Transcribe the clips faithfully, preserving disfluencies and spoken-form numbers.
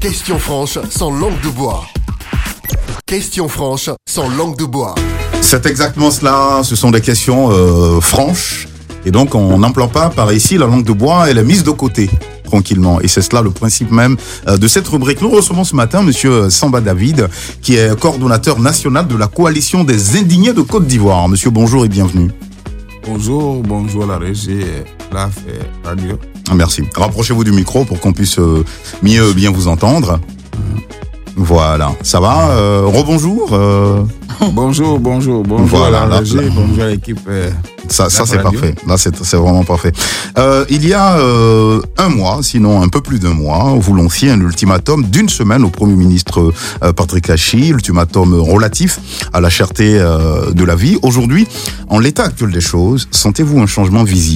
Question franche sans langue de bois. Question franche sans langue de bois. C'est exactement cela, ce sont des questions euh, franches. Et donc on n'emploie pas par ici la langue de bois, elle est mise de côté tranquillement. Et c'est cela le principe même euh, de cette rubrique. Nous recevons ce matin monsieur Samba David, qui est coordonnateur national de la coalition des indignés de Côte d'Ivoire. Monsieur, bonjour et bienvenue. Bonjour, bonjour la régie, la radio. Merci. Rapprochez-vous du micro pour qu'on puisse euh, mieux bien vous entendre. Mmh. Voilà, ça va euh, Rebonjour euh... Bonjour, bonjour, bonjour voilà, à la là, régie, là. bonjour à l'équipe. Euh, ça, ça c'est radio. Parfait. Là, c'est, c'est vraiment parfait. Euh, il y a euh, un mois, sinon un peu plus d'un mois, vous lanciez un ultimatum d'une semaine au Premier ministre euh, Patrick Achi, ultimatum relatif à la cherté euh, de la vie. Aujourd'hui, en l'état actuel des choses, sentez-vous un changement visible ?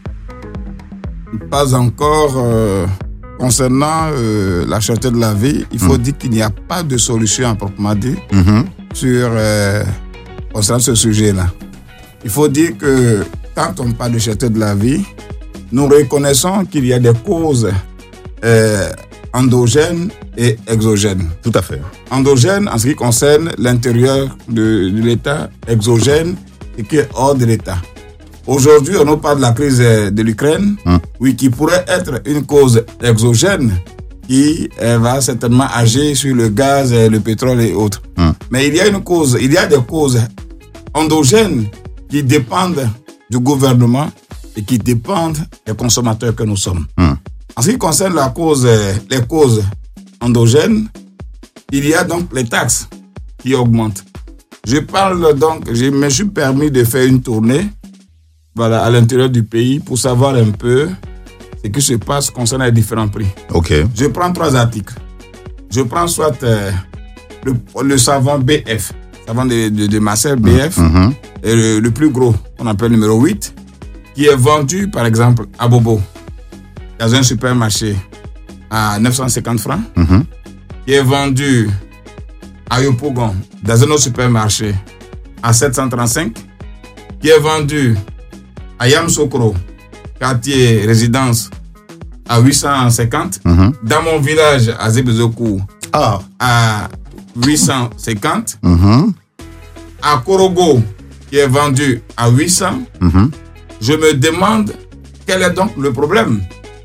Pas encore. Euh, concernant euh, la cherté de la vie, il faut mmh. dire qu'il n'y a pas de solution à proprement dit mmh. sur euh, concernant ce sujet-là. Il faut dire que quand on parle de cherté de la vie, nous reconnaissons qu'il y a des causes euh, endogènes et exogènes. Tout à fait. Endogènes en ce qui concerne l'intérieur de, de l'État, exogène et qui est hors de l'État. Aujourd'hui, on nous parle de la crise de l'Ukraine, hum. oui, qui pourrait être une cause exogène qui euh, va certainement agir sur le gaz, le pétrole et autres. Hum. Mais il y a une cause, il y a des causes endogènes qui dépendent du gouvernement et qui dépendent des consommateurs que nous sommes. Hum. En ce qui concerne la cause, les causes endogènes, il y a donc les taxes qui augmentent. Je parle donc, je me suis permis de faire une tournée. Voilà, à l'intérieur du pays pour savoir un peu ce qui se passe concernant les différents prix. Ok. Je prends trois articles. Je prends soit euh, le, le savon B F, savon de, de, de Marseille B F, mm-hmm. et le, le plus gros, qu'on appelle numéro huit, qui est vendu par exemple à Bobo, dans un supermarché à neuf cent cinquante francs, mm-hmm. qui est vendu à Yopougon, dans un autre supermarché à sept cent trente-cinq, qui est vendu à Yamsokro, quartier résidence, à huit cent cinquante. Mm-hmm. Dans mon village, à Zébezokou, ah. à huit cent cinquante. Mm-hmm. À Korogo, qui est vendu à huit cents. Mm-hmm. Je me demande quel est donc le problème.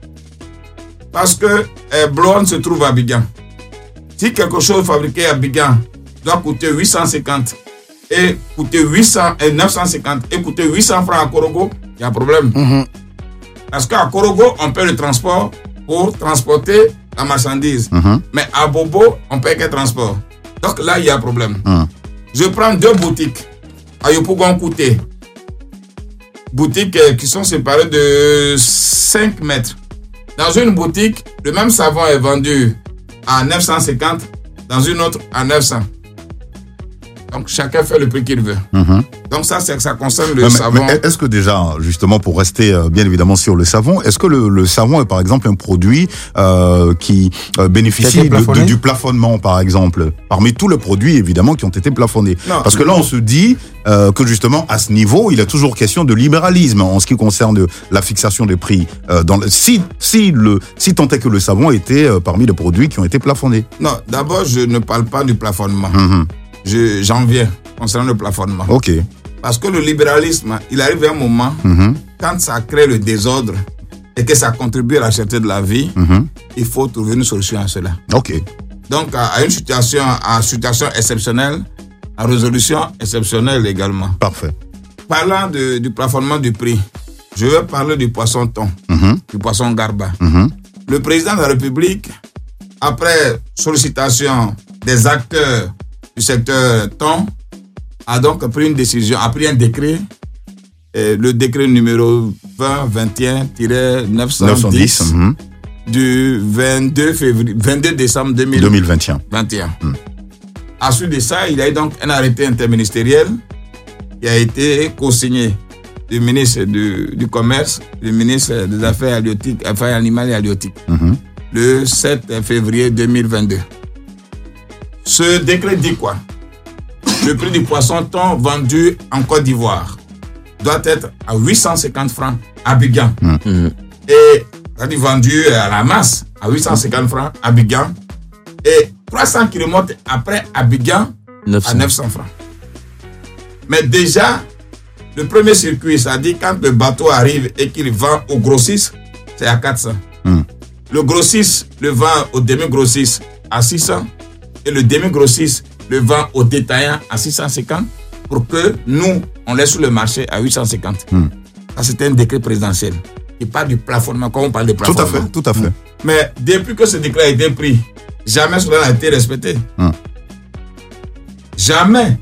Parce que eh, Bloan se trouve à Abidjan. Si quelque chose fabriqué à Abidjan doit coûter huit cent cinquante et coûter huit cents et neuf cent cinquante et coûter huit cents francs à Korogo, il y a un problème. Mm-hmm. Parce qu'à Korogo, on paie le transport pour transporter la marchandise. Mm-hmm. Mais à Bobo, on paie quel transport. Donc là, il y a un problème. Mm. Je prends deux boutiques à Yopougon Kouté. Boutiques qui sont séparées de cinq mètres. Dans une boutique, le même savon est vendu à neuf cent cinquante, dans une autre à neuf cents. Donc, chacun fait le prix qu'il veut. Mmh. Donc, ça, c'est, ça concerne le mais, savon. Mais est-ce que déjà, justement, pour rester euh, bien évidemment sur le savon, est-ce que le, le savon est, par exemple, un produit euh, qui euh, bénéficie de, de, du plafonnement, par exemple, parmi tous les produits, évidemment, qui ont été plafonnés? Non, Parce que là, on se dit euh, que, justement, à ce niveau, il est toujours question de libéralisme en ce qui concerne la fixation des prix. Euh, dans le, si, si, le, si tant est que le savon était euh, parmi les produits qui ont été plafonnés. Non, d'abord, je ne parle pas du plafonnement. Mmh. Je, j'en viens concernant le plafonnement. Ok. Parce que le libéralisme, il arrive à un moment, mm-hmm. quand ça crée le désordre et que ça contribue à la cherté de la vie, mm-hmm. il faut trouver une solution à cela. Ok. Donc, à, à une situation, à une situation exceptionnelle, à résolution exceptionnelle également. Parfait. Parlant de, du plafonnement du prix, je vais parler du poisson thon, mm-hmm. du poisson garba. Mm-hmm. Le président de la République, après sollicitation des acteurs du secteur thon, a donc pris une décision, a pris un décret, euh, le décret numéro vingt vingt et un neuf cent dix mm-hmm. du vingt-deux février, vingt-deux décembre deux mille vingt et un. vingt et un. Mm. À suite de ça, il y a eu donc un arrêté interministériel qui a été co-signé du ministre du, du Commerce, du ministre des Affaires halieutiques, Affaires animales et halieutiques, mm-hmm. le sept février deux mille vingt-deux. Ce décret dit quoi? Le prix du poisson thon vendu en Côte d'Ivoire doit être à huit cent cinquante francs à Abidjan. Mmh. Et c'est-à-dire vendu à la masse, à huit cent cinquante francs, à Abidjan, et trois cents kilomètres après Abidjan, neuf cents. À neuf cents francs. Mais déjà, le premier circuit, c'est-à-dire quand le bateau arrive et qu'il vend au grossiste, c'est à quatre cents. Mm. Le grossiste le vend au demi-grossiste à six cents et le demi-grossiste le vend au détaillant à six cent cinquante pour que nous, on laisse sur le marché à huit cent cinquante. Mm. Ça, c'était un décret présidentiel. Il parle du plafonnement, quand on parle de plafonnement. Tout à fait, tout à fait. Mm. Mais depuis que ce décret a été pris, jamais cela n'a été respecté. Mm. Jamais.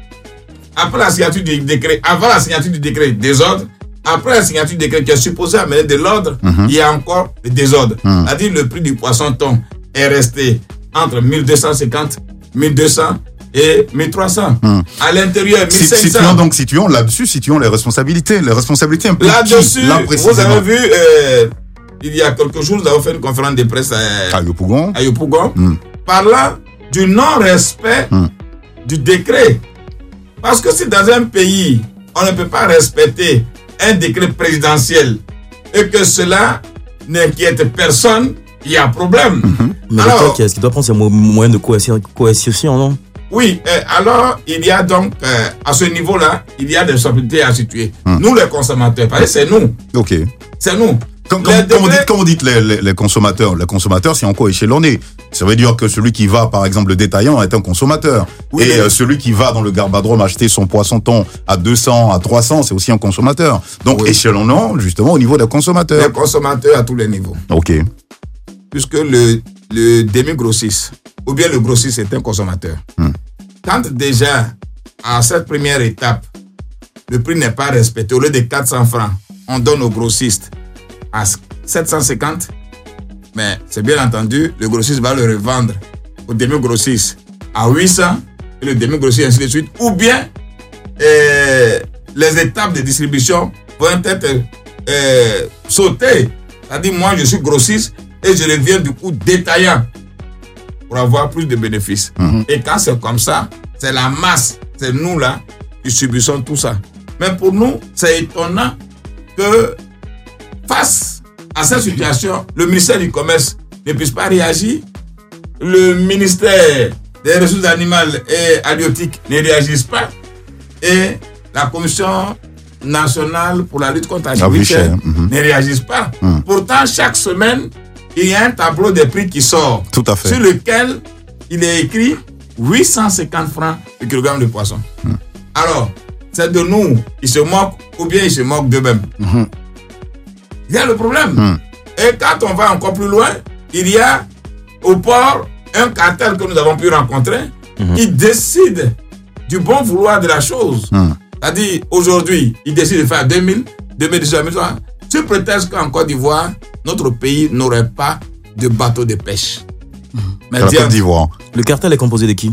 Après la signature du décret, avant la signature du décret, désordre. Après la signature du décret qui est supposé amener de l'ordre, mm-hmm. il y a encore le désordre. Mm. C'est-à-dire le prix du poisson thon est resté entre mille deux cent cinquante, mille deux cents et mille trois cents. Mm. À l'intérieur, mille cinq cents. Situons donc, situons là-dessus, situons les responsabilités. Les responsabilités impliquent là-dessus, là, vous avez vu, euh, il y a quelques jours, nous avons fait une conférence de presse à, à Yopougon, à Yopougon mm. parlant du non-respect mm. du décret. Parce que si dans un pays, on ne peut pas respecter un décret présidentiel et que cela n'inquiète personne, il y a problème. Mm-hmm. Mais alors, est-ce qu'il doit prendre ses moyens de coercition, non? Oui, euh, alors il y a donc, euh, à ce niveau-là, il y a des responsabilités à situer. Mm. Nous, les consommateurs, parce que c'est nous. Ok. C'est nous. Quand, quand, quand, vous dites, quand vous dites les, les, les consommateurs, les consommateurs, c'est encore échelonné. Ça veut dire que celui qui va, par exemple, le détaillant est un consommateur. Oui, et euh, celui qui va dans le Garbadrome acheter son poisson thon à deux cents, à trois cents, c'est aussi un consommateur. Donc, oui. échelonnant, justement, au niveau des consommateurs. Les consommateurs à tous les niveaux. OK. Puisque le, le demi-grossiste, ou bien le grossiste est un consommateur. Hmm. Quand déjà, à cette première étape, le prix n'est pas respecté, au lieu de quatre cents francs, on donne au grossiste à sept cent cinquante, mais c'est bien entendu, le grossiste va le revendre au demi-grossiste à huit cents et le demi-grossiste ainsi de suite. Ou bien, euh, les étapes de distribution vont être euh, sautées. C'est-à-dire, moi, je suis grossiste et je reviens du coup détaillant pour avoir plus de bénéfices. Mm-hmm. Et quand c'est comme ça, c'est la masse, c'est nous là qui subissons tout ça. Mais pour nous, c'est étonnant que face à cette situation, le ministère du Commerce ne puisse pas réagir. Le ministère des Ressources animales et halieutiques ne réagisse pas. Et la Commission nationale pour la lutte contre la vie chère mm-hmm. ne réagisse pas. Mm. Pourtant, chaque semaine, il y a un tableau des prix qui sort. Tout à fait. Sur lequel il est écrit huit cent cinquante francs le kilogramme de poisson. Mm. Alors, c'est de nous, ils se moquent ou bien ils se moquent d'eux-mêmes. Mm-hmm. Il y a le problème. Mm. Et quand on va encore plus loin, il y a au port un cartel que nous avons pu rencontrer mm-hmm. qui décide du bon vouloir de la chose. Mm. C'est-à-dire, aujourd'hui, il décide de faire deux mille, deux mille dix-huit, deux mille vingt, sur prétexte qu'en Côte d'Ivoire, notre pays n'aurait pas de bateau de pêche. Mm. Mais la Côte d'Ivoire. Le cartel est composé de qui?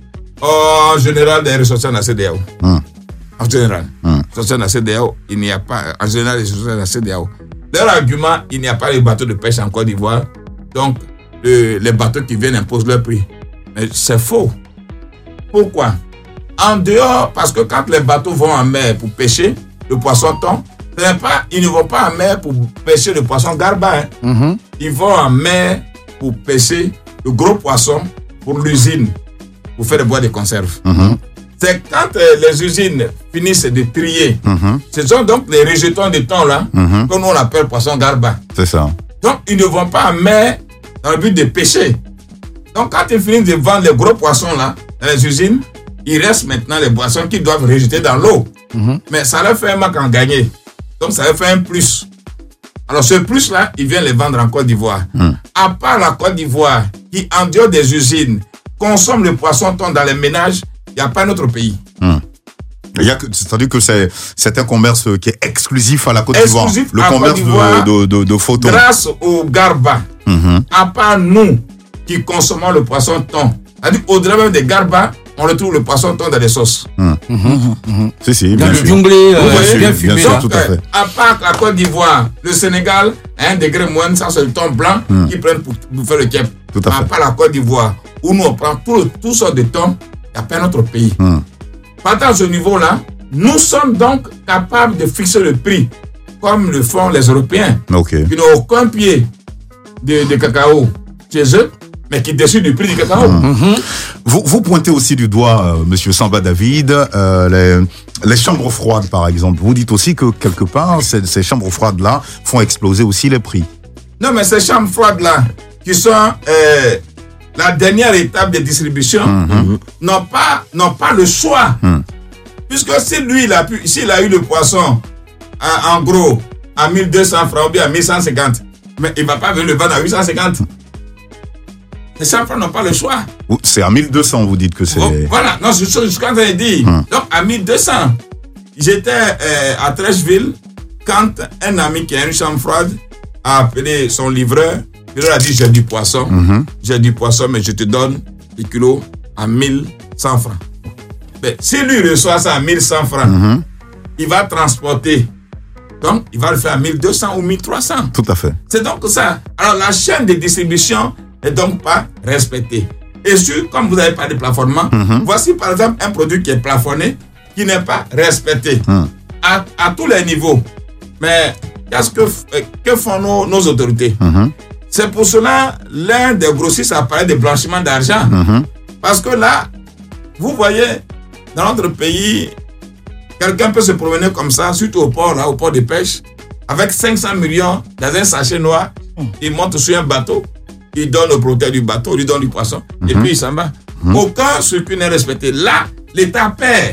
En général, des ressortissants de la C E D E A O. Mm. En général. Mm. Ressortissants de la C E D E A O, il n'y a pas, en général, les ressortissants de la C E D E A O. Leur argument, il n'y a pas de bateau de pêche en Côte d'Ivoire, donc le, les bateaux qui viennent imposent leur prix. Mais c'est faux. Pourquoi? En dehors, parce que quand les bateaux vont en mer pour pêcher le poisson thon, pas, ils ne vont pas en mer pour pêcher le poisson garba. Hein. Mm-hmm. Ils vont en mer pour pêcher le gros poisson pour l'usine, pour faire des bois de conserve. Mm-hmm. C'est quand euh, les usines finissent de trier. Mm-hmm. Ce sont donc les rejetons de thon là, mm-hmm. que nous on appelle poisson garba. C'est ça. Donc ils ne vont pas en mer dans le but de pêcher. Donc quand ils finissent de vendre les gros poissons là, dans les usines, il reste maintenant les poissons qu'ils doivent rejeter dans l'eau. Mm-hmm. Mais ça leur fait un manque en gagner. Donc ça leur fait un plus. Alors ce plus là, ils viennent les vendre en Côte d'Ivoire. Mm. À part la Côte d'Ivoire, qui en dehors des usines, consomme le poisson thon dans les ménages, il n'y a pas notre pays. Mm. C'est-à-dire que c'est, c'est un commerce qui est exclusif à la Côte d'Ivoire. Exclusif le à commerce Côte d'Ivoire, de, de, de, de faux thon. Grâce au garba. Mm-hmm. À part nous qui consommons le poisson thon. C'est-à-dire au-delà même des garbas, on retrouve le poisson thon dans les sauces. Mmh. Mmh. Mmh. Si, si, bien, bien sûr. Junglé, euh, bien, sûr, bien fumé. Bien sûr, tout à fait. À part la Côte d'Ivoire, le Sénégal a un degré moins, ça c'est le thon blanc mmh. qu'ils prennent pour, pour faire le kep. Tout à, à part la Côte d'Ivoire, où nous on prend tout, tout sortes de thon, il n'y a pas notre pays. Mmh. Partant à ce niveau-là, nous sommes donc capables de fixer le prix comme le font les Européens, okay. qui n'ont aucun pied de, de cacao chez eux, mais qui décident du prix du cacao. Mmh. Mmh. Vous, vous pointez aussi du doigt, euh, Monsieur Samba David, euh, les, les chambres froides, par exemple. Vous dites aussi que quelque part, ces, ces chambres froides-là font exploser aussi les prix. Non, mais ces chambres froides-là, qui sont euh, la dernière étape de distribution, mmh. n'ont pas, n'ont pas le choix. Mmh. Puisque si lui, il a, pu, s'il a eu le poisson, en, en gros, à mille deux cents francs ou bien à mille cent cinquante, mais il ne va pas venir le vendre à huit cent cinquante. Les cent francs n'ont pas le choix. C'est à mille deux cents, vous dites que c'est... Oh, voilà, non, c'est ce que je viens de dire. Hum. Donc, à mille deux cents, j'étais euh, à Trècheville quand un ami qui a une chambre froide a appelé son livreur. Il leur a dit, j'ai du poisson. Hum. J'ai du poisson, mais je te donne le kilo à mille cent francs. Mais si lui reçoit ça à mille cent francs, hum. il va transporter. Donc, il va le faire à mille deux cents ou mille trois cents. Tout à fait. C'est donc ça. Alors, la chaîne de distribution n'est donc pas respectée. Et sur, comme vous n'avez pas de plafonnement, mm-hmm. voici par exemple un produit qui est plafonné, qui n'est pas respecté mm. à, à tous les niveaux. Mais qu'est-ce que, que font nos, nos autorités? Mm-hmm. C'est pour cela, l'un des grossistes a parlé de blanchiment d'argent. Mm-hmm. Parce que là, vous voyez, dans notre pays, quelqu'un peut se promener comme ça, surtout au port, là, au port de pêche, avec cinq cents millions dans un sachet noir. Mm. Il monte sur un bateau, il donne au propriétaire du bateau, il lui donne du poisson, mm-hmm. et puis il s'en va. Mm-hmm. Aucun circuit n'est respecté. Là, l'État perd.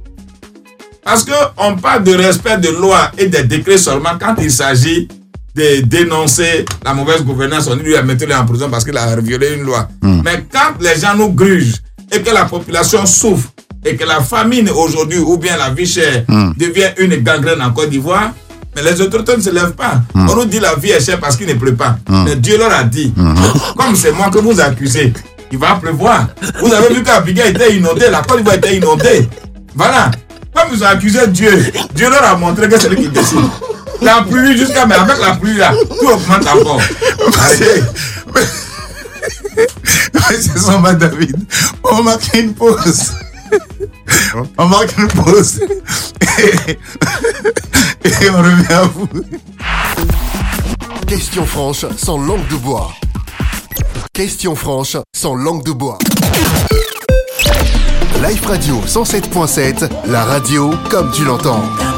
Parce qu'on parle de respect de loi et des décrets seulement quand il s'agit de dénoncer la mauvaise gouvernance. On dit lui à mettre en prison parce qu'il a violé une loi. Mm. Mais quand les gens nous grugent et que la population souffre, et que la famine aujourd'hui, ou bien la vie chère, mm. devient une gangrène en Côte d'Ivoire, mais les autorités ne se lèvent pas. Mm. On nous dit la vie est chère parce qu'il ne pleut pas. Mm. Mais Dieu leur a dit, mm. comme c'est moi que vous accusez, il va pleuvoir. Vous avez vu qu'Abidjan était inondé, la Côte d'Ivoire était inondée. Voilà. Comme ils ont accusé Dieu, Dieu leur a montré que c'est lui qui décide. La pluie jusqu'à, mais avec la pluie là, tout augmente encore. Arrêtez. C'est Samba David. On marque une pause. On marque une pause et, et on revient à vous. Question franche sans langue de bois. Question franche sans langue de bois. Live Radio cent sept point sept, la radio comme tu l'entends.